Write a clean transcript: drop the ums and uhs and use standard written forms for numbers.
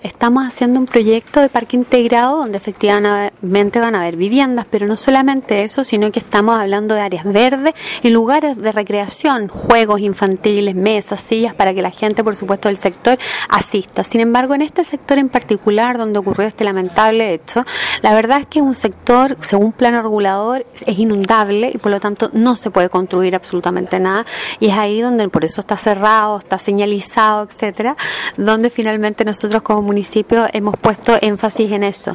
Estamos haciendo un proyecto de parque integrado donde efectivamente van a haber viviendas, pero no solamente eso, sino que estamos hablando de áreas verdes y lugares de recreación, juegos infantiles, mesas, sillas, para que la gente, por supuesto, del sector asista. Sin embargo, en este sector en particular, donde ocurrió este lamentable hecho, la verdad es que es un sector, según plano regulador, es inundable y por lo tanto no se puede construir absolutamente nada, y es ahí donde por eso está cerrado, está señalizado, etcétera, donde finalmente nosotros como municipio hemos puesto énfasis en eso.